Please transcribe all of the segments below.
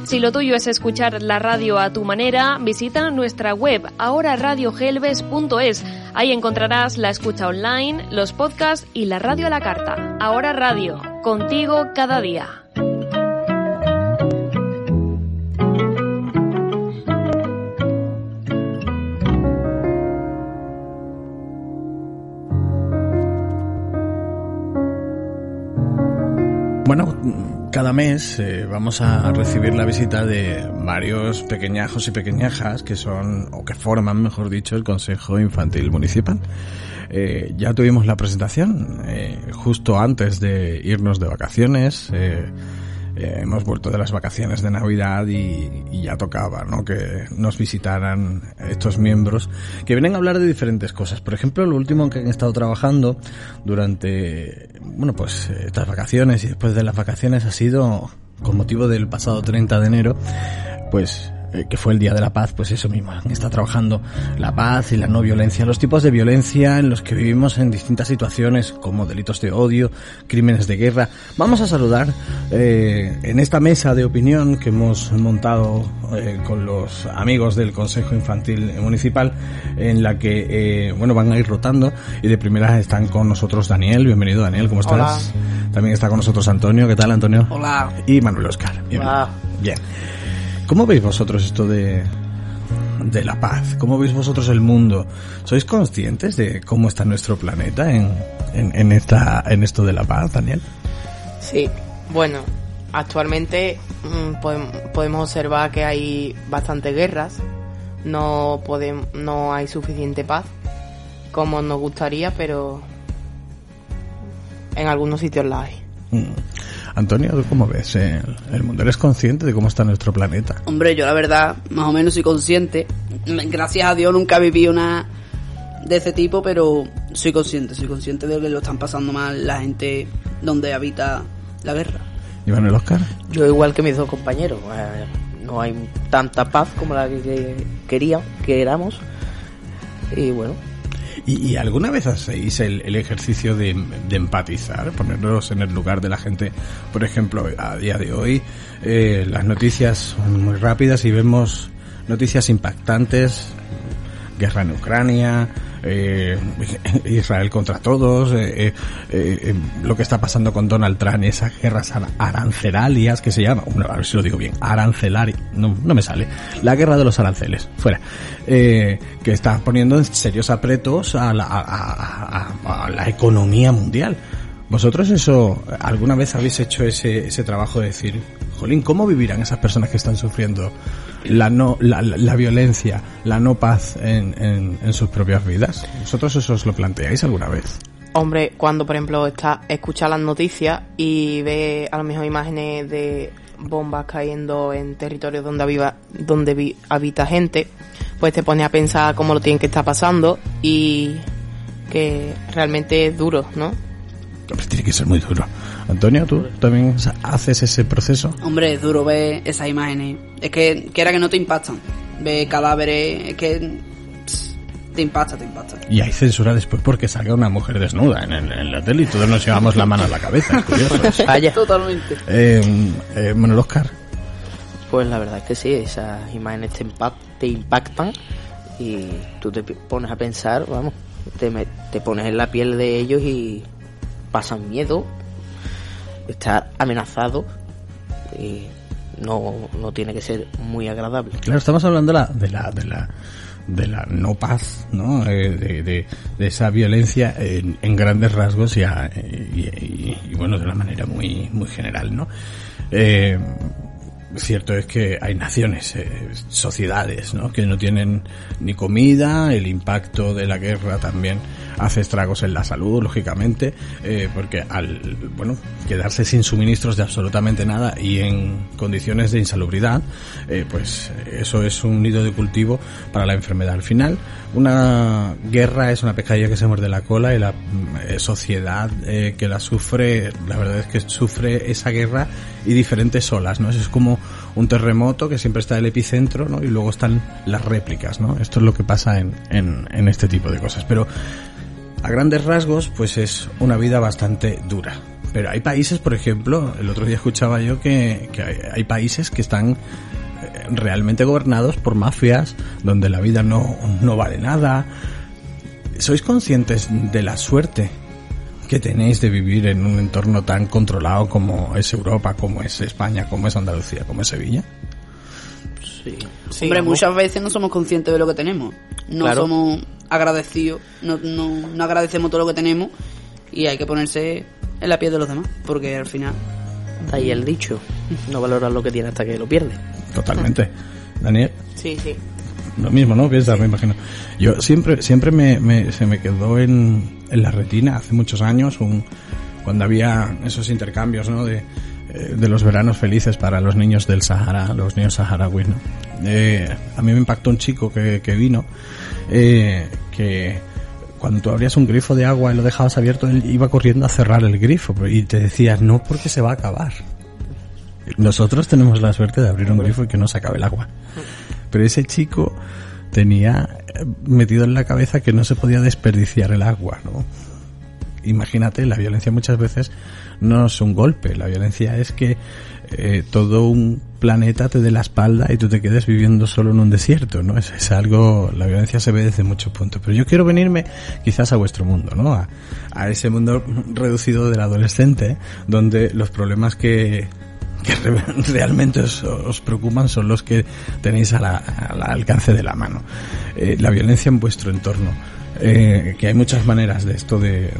Si lo tuyo es escuchar la radio a tu manera, visita nuestra web ahoraradiogelbes.es. Ahí encontrarás la escucha online, los podcasts y la radio a la carta. Ahora Radio, contigo cada día. Bueno, cada mes vamos a recibir la visita de varios pequeñajos y pequeñajas que son, o que forman, mejor dicho, el Consejo Infantil Municipal. Ya tuvimos la presentación justo antes de irnos de vacaciones. Hemos vuelto de las vacaciones de Navidad y ya tocaba, ¿no?, que nos visitaran estos miembros que vienen a hablar de diferentes cosas. Por ejemplo, lo último que han estado trabajando durante, bueno, pues estas vacaciones y después de las vacaciones ha sido, con motivo del pasado 30 de enero, pues que fue el Día de la Paz, pues eso mismo, está trabajando la paz y la no violencia, los tipos de violencia en los que vivimos en distintas situaciones, como delitos de odio, crímenes de guerra. Vamos a saludar en esta mesa de opinión que hemos montado con los amigos del Consejo Infantil Municipal, en la que bueno, van a ir rotando, y de primera están con nosotros Daniel. Bienvenido, Daniel, ¿cómo estás? Hola. También está con nosotros Antonio. ¿Qué tal, Antonio? Hola. Y Manuel Óscar. Bienvenido. Hola. Bien. ¿Cómo veis vosotros esto de la paz? ¿Cómo veis vosotros el mundo? ¿Sois conscientes de cómo está nuestro planeta en esto de la paz, Daniel? Sí, bueno, actualmente podemos observar que hay bastantes guerras, no hay suficiente paz como nos gustaría, pero en algunos sitios la hay. Antonio, ¿tú cómo ves el mundo? ¿Eres consciente de cómo está nuestro planeta? Hombre, yo la verdad, más o menos soy consciente. Gracias a Dios nunca viví una de ese tipo, pero soy consciente de que lo están pasando mal la gente donde habita la guerra. ¿Y Manuel Óscar? Yo igual que mis dos compañeros, no hay tanta paz como la que queramos, y bueno. ¿Y alguna vez hacéis el ejercicio de empatizar, ponernos en el lugar de la gente? Por ejemplo, a día de hoy las noticias son muy rápidas y vemos noticias impactantes: guerra en Ucrania, Israel contra todos, lo que está pasando con Donald Trump, esas guerras arancelarias que se llama, a ver si lo digo bien, arancelari, no me sale, la guerra de los aranceles, fuera, que está poniendo en serios apretos a la economía mundial. ¿Vosotros alguna vez habéis hecho ese trabajo de decir, jolín, cómo vivirán esas personas que están sufriendo la violencia, la no paz en sus propias vidas? ¿Vosotros eso os lo planteáis alguna vez? Hombre, cuando por ejemplo escucha las noticias y ve a lo mejor imágenes de bombas cayendo en territorios donde habita gente, pues te pone a pensar cómo lo tienen que estar pasando, y que realmente es duro, ¿no? Pues tiene que ser muy duro. Antonio, ¿tú también haces ese proceso? Hombre, es duro ver esas imágenes. Es que quiera que no te impactan. Ver cadáveres, es que te impacta. Y hay censura después porque salga una mujer desnuda en la tele y todos nos llevamos la mano a la cabeza. Es curioso. Vaya. Totalmente. Manuel Óscar. Pues la verdad es que sí, esas imágenes te impactan y tú te pones a pensar, vamos, te pones en la piel de ellos y pasan miedo, estar amenazado, y no tiene que ser muy agradable. Claro, estamos hablando de la no paz, ¿no? De esa violencia en grandes rasgos y bueno, de una manera muy muy general, ¿no? Cierto es que hay naciones, sociedades, ¿no?, que no tienen ni comida. El impacto de la guerra también hace estragos en la salud, lógicamente, porque al quedarse sin suministros de absolutamente nada y en condiciones de insalubridad, pues eso es un nido de cultivo para la enfermedad. Al final, una guerra es una pescadilla que se muerde la cola, y la sociedad que la sufre, la verdad es que sufre esa guerra y diferentes olas, ¿no? Es como un terremoto que siempre está el epicentro, ¿no? Y luego están las réplicas, ¿no? Esto es lo que pasa en este tipo de cosas. Pero a grandes rasgos, pues es una vida bastante dura. Pero hay países, por ejemplo, el otro día escuchaba yo que hay países que están realmente gobernados por mafias, donde la vida no vale nada. ¿Sois conscientes de la suerte que tenéis de vivir en un entorno tan controlado como es Europa, como es España, como es Andalucía, como es Sevilla? Sí. Hombre, muchas veces no somos conscientes de lo que tenemos. No somos agradecidos, no agradecemos todo lo que tenemos, y hay que ponerse en la piel de los demás, porque al final... Está ahí el dicho, no valoras lo que tienes hasta que lo pierdes. Totalmente. Daniel. Sí. Lo mismo, ¿no? Piensas, me imagino. Yo siempre se me quedó en la retina hace muchos años cuando había esos intercambios, ¿no? De los veranos felices para los niños del Sahara, los niños saharauis, ¿no? A mí me impactó un chico que vino, que cuando tú abrías un grifo de agua y lo dejabas abierto, él iba corriendo a cerrar el grifo y te decías, no, porque se va a acabar. Nosotros tenemos la suerte de abrir un grifo y que no se acabe el agua. Pero ese chico tenía metido en la cabeza que no se podía desperdiciar el agua, ¿no? Imagínate, la violencia muchas veces no es un golpe, la violencia es que todo un planeta te dé la espalda y tú te quedes viviendo solo en un desierto, ¿no? Es algo, la violencia se ve desde muchos puntos. Pero yo quiero venirme quizás a vuestro mundo, ¿no? A ese mundo reducido del adolescente, donde los problemas que realmente os preocupan son los que tenéis al alcance de la mano. La violencia en vuestro entorno, que hay muchas maneras de esto de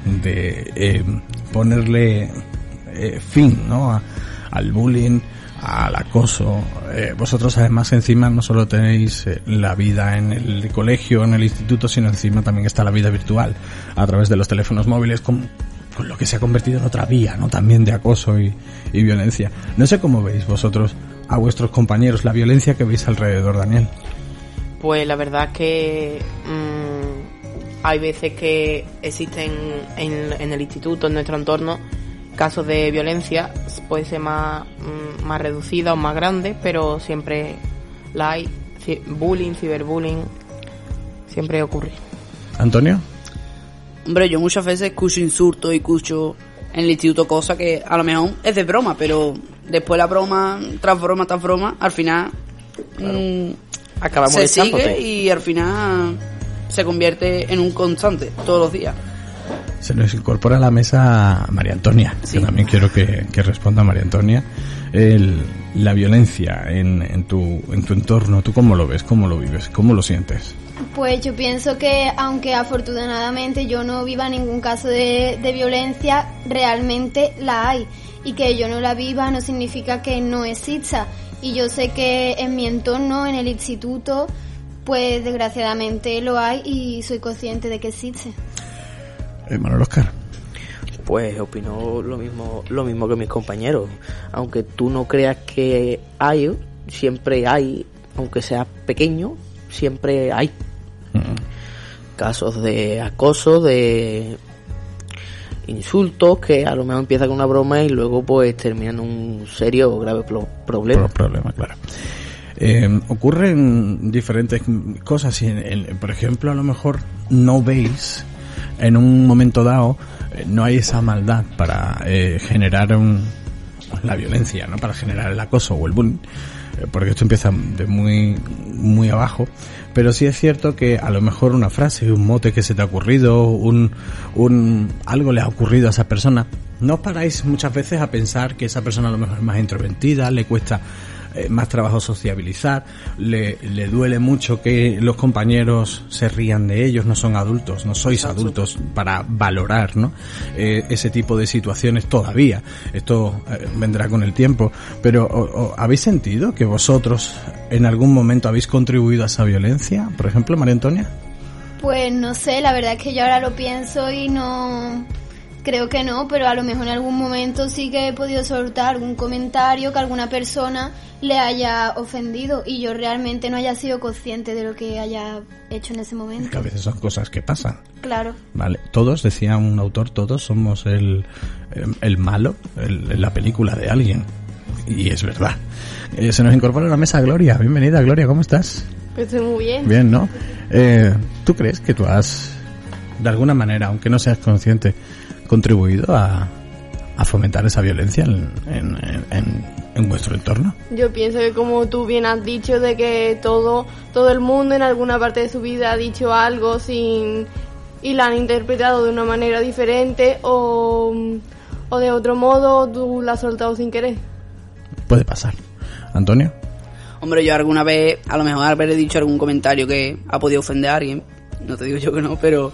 ponerle fin, ¿no? Al bullying, al acoso. Vosotros además encima no solo tenéis la vida en el colegio, en el instituto, sino encima también está la vida virtual a través de los teléfonos móviles, con lo que se ha convertido en otra vía, ¿no? También de acoso y violencia. No sé cómo veis vosotros a vuestros compañeros, la violencia que veis alrededor, Daniel. Pues la verdad que hay veces que existen en el instituto, en nuestro entorno, casos de violencia, puede ser más reducida o más grande, pero siempre la hay. Bullying, ciberbullying, siempre ocurre. ¿Antonio? Hombre, yo muchas veces escucho insultos y escucho en el instituto cosas que a lo mejor es de broma, pero después la broma, tras broma, al final acabamos se sigue y al final se convierte en un constante todos los días. Se nos incorpora a la mesa María Antonia, sí. Que también quiero que responda María Antonia. La violencia en tu entorno, ¿tú cómo lo ves? ¿Cómo lo vives? ¿Cómo lo sientes? Pues yo pienso que aunque afortunadamente yo no viva ningún caso de violencia, realmente la hay. Y que yo no la viva no significa que no exista. Y yo sé que en mi entorno, en el instituto, pues desgraciadamente lo hay y soy consciente de que existe. Manuel Óscar. Pues opino lo mismo que mis compañeros. Aunque tú no creas que hay, siempre hay, aunque sea pequeño, siempre hay casos de acoso, de insultos que a lo mejor empieza con una broma y luego pues termina en un serio o grave problema. Problema, claro. Ocurren diferentes cosas y por ejemplo, a lo mejor no veis en un momento dado, no hay esa maldad para generar la violencia, ¿no? Para generar el acoso o el bullying, porque esto empieza de muy abajo, pero sí es cierto que a lo mejor una frase, un mote que se te ha ocurrido, algo le ha ocurrido a esa persona, no os paráis muchas veces a pensar que esa persona a lo mejor es más introvertida, le cuesta más trabajo sociabilizar, le duele mucho que los compañeros se rían de ellos, no son adultos, no sois adultos para valorar, ¿no? Ese tipo de situaciones todavía. Esto vendrá con el tiempo, pero ¿habéis sentido que vosotros en algún momento habéis contribuido a esa violencia? Por ejemplo, María Antonia. Pues no sé, la verdad es que yo ahora lo pienso y no... Creo que no, pero a lo mejor en algún momento sí que he podido soltar algún comentario que alguna persona le haya ofendido y yo realmente no haya sido consciente de lo que haya hecho en ese momento. Que a veces son cosas que pasan. Claro. Vale, todos, decía un autor, todos somos el malo en la película de alguien. Y es verdad. Se nos incorpora a la mesa Gloria. Bienvenida, Gloria, ¿cómo estás? Pues estoy muy bien. Bien, ¿no? ¿Tú crees que tú has, de alguna manera, aunque no seas consciente, contribuido a a fomentar esa violencia en vuestro entorno? Yo pienso que, como tú bien has dicho, de que todo el mundo en alguna parte de su vida ha dicho algo y la han interpretado de una manera diferente o de otro modo tú la has soltado sin querer. Puede pasar. ¿Antonio? Hombre, yo alguna vez, a lo mejor habré dicho algún comentario que ha podido ofender a alguien. No te digo yo que no, pero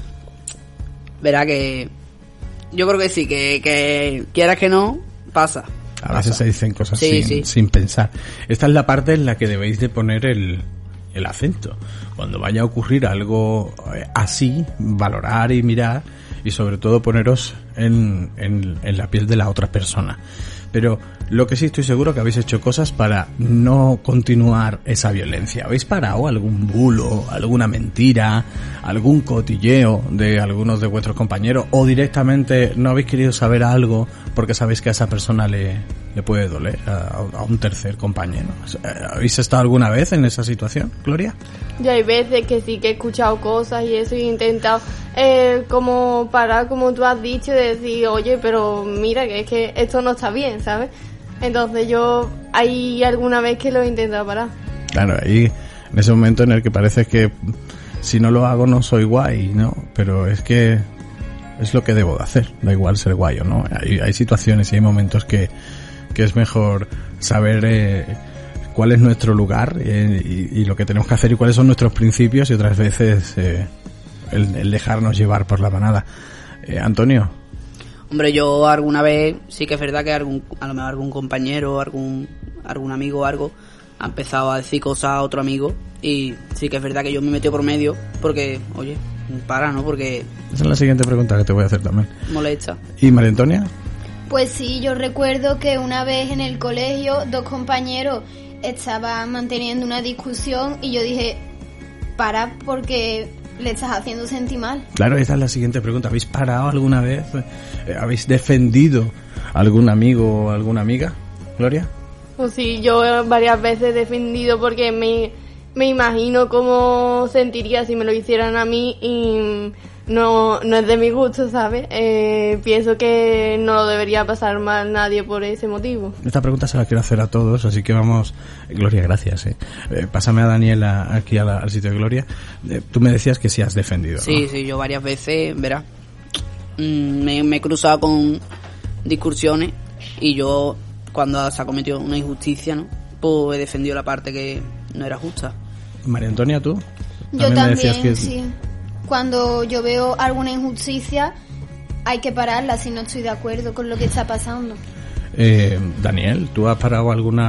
verá que yo creo que sí, que quieras que no, pasa. A veces se dicen cosas Sí. sin pensar. Esta es la parte en la que debéis de poner el acento. Cuando vaya a ocurrir algo así, valorar y mirar, y sobre todo poneros en la piel de la otra persona. Pero lo que sí estoy seguro que habéis hecho cosas para no continuar esa violencia. ¿Habéis parado algún bulo, alguna mentira, algún cotilleo de algunos de vuestros compañeros? ¿O directamente no habéis querido saber algo porque sabéis que a esa persona le puede doler, a un tercer compañero? ¿Habéis estado alguna vez en esa situación, Gloria? Yo hay veces que sí que he escuchado cosas y eso, y he intentado como parar, como tú has dicho, de decir, oye, pero mira, que es que esto no está bien, ¿sabes? Entonces yo hay alguna vez que lo he intentado parar. Claro, ahí en ese momento en el que parece que si no lo hago no soy guay, ¿no? Pero es que es lo que debo de hacer, da igual ser guay o no. Hay situaciones y hay momentos que es mejor saber cuál es nuestro lugar y lo que tenemos que hacer y cuáles son nuestros principios, y otras veces el dejarnos llevar por la manada. Antonio. Hombre, yo alguna vez sí que es verdad que a lo mejor algún compañero, algún amigo o algo ha empezado a decir cosas a otro amigo, y sí que es verdad que yo me metí por medio porque, oye, para, ¿no? Porque esa es la siguiente pregunta que te voy a hacer también. Molesta. ¿Y María Antonia? Pues sí, yo recuerdo que una vez en el colegio 2 compañeros estaban manteniendo una discusión y yo dije, para, porque le estás haciendo sentir mal. Claro, esa es la siguiente pregunta. ¿Habéis parado alguna vez? ¿Habéis defendido a algún amigo o alguna amiga? ¿Gloria? Pues sí, yo varias veces he defendido porque me imagino cómo sentiría si me lo hicieran a mí, y no es de mi gusto, ¿sabes? Pienso que no debería pasar mal nadie por ese motivo. Esta pregunta se la quiero hacer a todos, así que vamos... Gloria, gracias. Pásame a Daniela aquí al sitio de Gloria. Tú me decías que sí has defendido, ¿no? Sí, yo varias veces, verás, me he cruzado con discusiones, y yo, cuando se ha cometido una injusticia, ¿no?, pues he defendido la parte que no era justa. María Antonia, ¿tú? Yo también, sí. Cuando yo veo alguna injusticia, hay que pararla si no estoy de acuerdo con lo que está pasando. Daniel, ¿tú has parado algún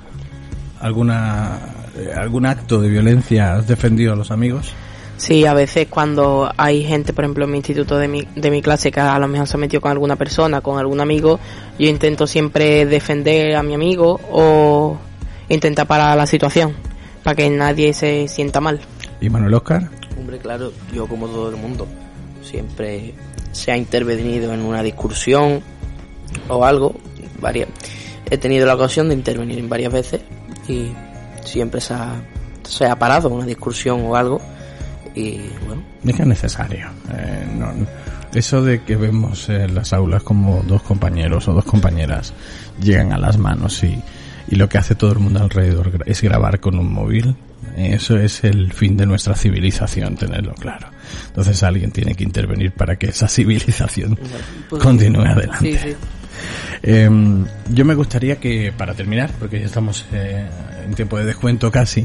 acto de violencia? ¿Has defendido a los amigos? Sí, a veces cuando hay gente, por ejemplo, en mi instituto de mi clase, que a lo mejor se ha metido con alguna persona, con algún amigo, yo intento siempre defender a mi amigo o intentar parar la situación para que nadie se sienta mal. ¿Y Manuel Óscar? Hombre, claro, yo como todo el mundo siempre se ha intervenido en una discusión o algo. He tenido la ocasión de intervenir en varias veces y siempre se ha parado una discusión o algo. Y bueno, es que es necesario. Eso de que vemos en las aulas como 2 compañeros o 2 compañeras llegan a las manos y lo que hace todo el mundo alrededor es grabar con un móvil, eso es el fin de nuestra civilización, tenerlo claro. Entonces alguien tiene que intervenir para que esa civilización continúe adelante. Sí. Yo me gustaría que, para terminar, porque ya estamos en tiempo de descuento casi,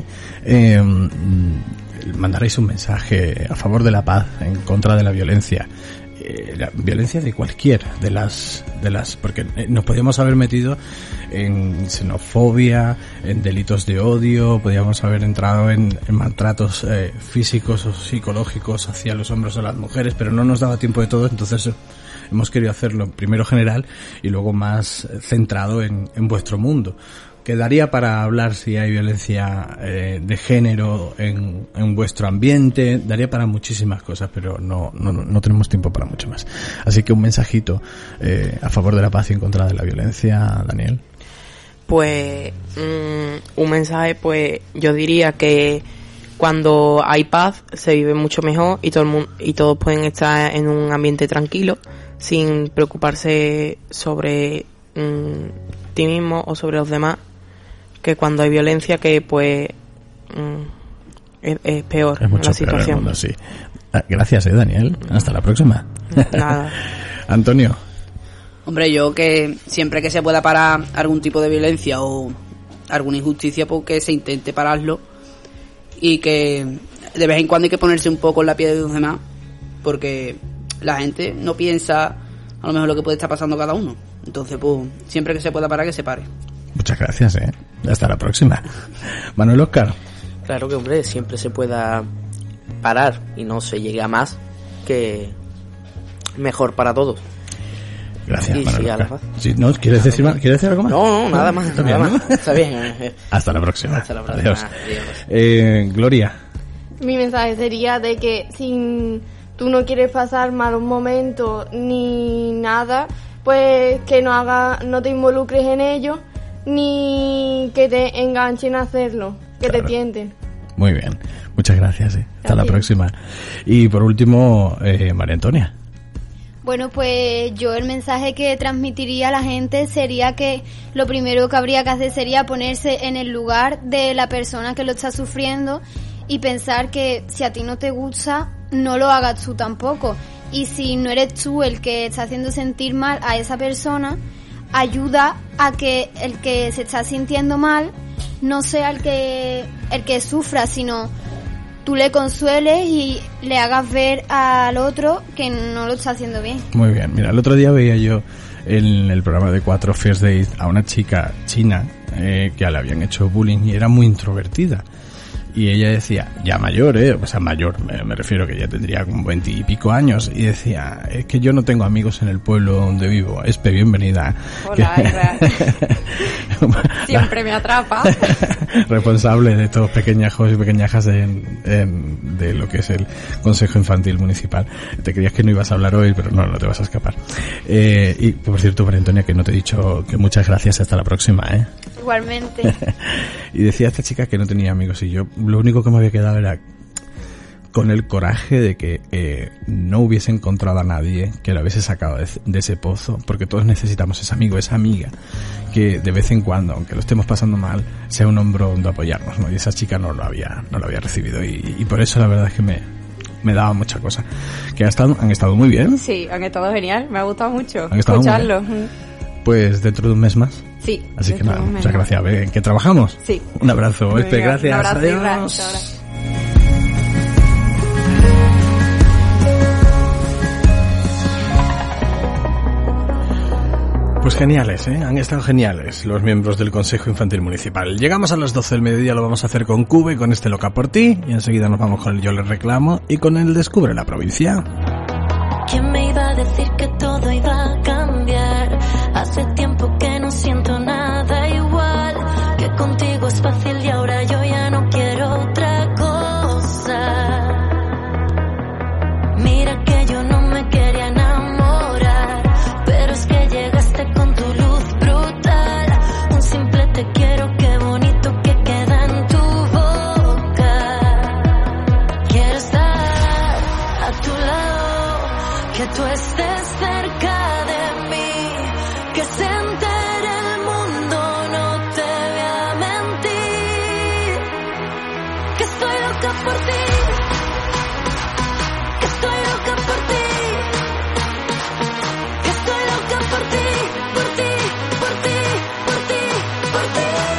mandaréis un mensaje a favor de la paz, en contra de la violencia de cualquiera de las porque nos podíamos haber metido en xenofobia, en delitos de odio, podíamos haber entrado en maltratos físicos o psicológicos hacia los hombres o las mujeres, pero no nos daba tiempo de todo, entonces hemos querido hacerlo primero general y luego más centrado en vuestro mundo. Quedaría para hablar si hay violencia de género en vuestro ambiente, daría para muchísimas cosas, pero no tenemos tiempo para mucho más. Así que un mensajito a favor de la paz y en contra de la violencia, Daniel. Pues un mensaje, pues yo diría que cuando hay paz se vive mucho mejor y todo el mundo, y todos pueden estar en un ambiente tranquilo, sin preocuparse sobre ti mismo o sobre los demás, que cuando hay violencia, que pues es peor es mucho la situación. peor el mundo, sí. Gracias, Daniel. Hasta la próxima. Nada. Antonio. Hombre, yo que siempre que se pueda parar algún tipo de violencia o alguna injusticia, pues que se intente pararlo, y que de vez en cuando hay que ponerse un poco en la piel de los demás, porque la gente no piensa a lo mejor lo que puede estar pasando cada uno. Entonces, pues, siempre que se pueda parar, que se pare. Muchas gracias, Hasta la próxima. Manuel Óscar. Claro que, hombre, siempre se pueda parar y no se llegue a más, que mejor para todos. Gracias, Y Manuel sí, Óscar. a la Sí, ¿no? ¿Quieres decir algo más? No, nada más. Está Nada bien, más. ¿no? Está bien. Hasta la próxima. Hasta la próxima. Adiós. Gloria. Mi mensaje sería de que si tú no quieres pasar malos momentos ni nada, pues que no te involucres en ello, ni que te enganchen a hacerlo, que Claro. te tienten. Muy bien. Muchas gracias. Hasta la Gracias. próxima. Y por último, María Antonia. Bueno, pues yo el mensaje que transmitiría a la gente sería que lo primero que habría que hacer sería ponerse en el lugar de la persona que lo está sufriendo y pensar que si a ti no te gusta, no lo hagas tú tampoco. Y si no eres tú el que está haciendo sentir mal a esa persona, ayuda a que el que se está sintiendo mal no sea el que sufra, sino tú le consueles y le hagas ver al otro que no lo está haciendo bien. Muy bien. Mira, el otro día veía yo en el programa de 4 First Dates a una chica china que le habían hecho bullying y era muy introvertida. Y ella decía, ya mayor, o sea, mayor, me refiero que ya tendría como 20 y pico años, y decía, es que yo no tengo amigos en el pueblo donde vivo. Espe, bienvenida. Hola, Ira. Siempre me atrapa. Responsable de todos pequeñajos y pequeñajas de lo que es el Consejo Infantil Municipal. Te creías que no ibas a hablar hoy, pero no te vas a escapar. Y por cierto, María Antonia, que no te he dicho que muchas gracias, hasta la próxima, Igualmente. Y decía esta chica que no tenía amigos, y yo lo único que me había quedado era con el coraje de que no hubiese encontrado a nadie que la hubiese sacado de ese pozo, porque todos necesitamos ese amigo, esa amiga, que de vez en cuando, aunque lo estemos pasando mal, sea un hombro donde apoyarnos, ¿no? Y esa chica no lo había recibido, y por eso la verdad es que me daba mucha cosa. Que han estado muy bien. Sí, han estado genial. Me ha gustado mucho Han estado muy escucharlo. Pues dentro de un mes más. Sí. Así que dentro nada, de un mes muchas más. gracias. A ver, ¿en qué trabajamos? Sí. Un abrazo, Muy Espe, bien, gracias. un abrazo, Adiós. Isra, hasta ahora. Pues geniales, han estado geniales los miembros del Consejo Infantil Municipal. Llegamos a las 12 del mediodía, lo vamos a hacer con Cube, con este Loca por ti, y enseguida nos vamos con el Yo les reclamo y con el Descubre la Provincia. ¿Quién me iba a decir que todo iba a cambiar? Hace tiempo que no siento nada igual, que contigo es fácil y ahora yo ya no quiero otra cosa. Mira que yo no me quería enamorar, pero es que llegaste con tu luz brutal. Un simple te quiero, qué bonito que queda en tu boca. Quiero estar a tu lado, que tú estés cerca de mí, que se entere el mundo, no te voy a mentir, que estoy loca por ti, que estoy loca por ti, que estoy loca por ti, por ti, por ti, por ti, por ti.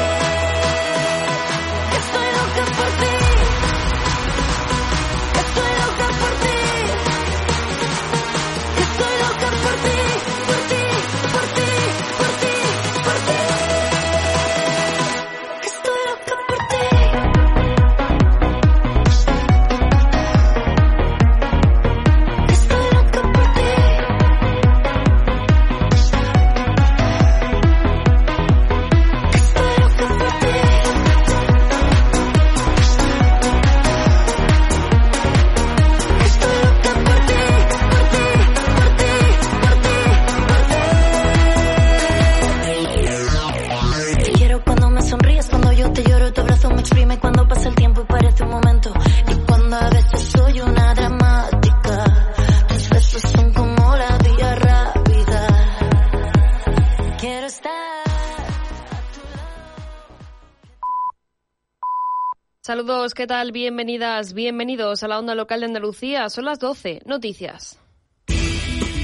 Saludos, ¿qué tal? Bienvenidas, bienvenidos a la onda local de Andalucía. Son las 12. Noticias.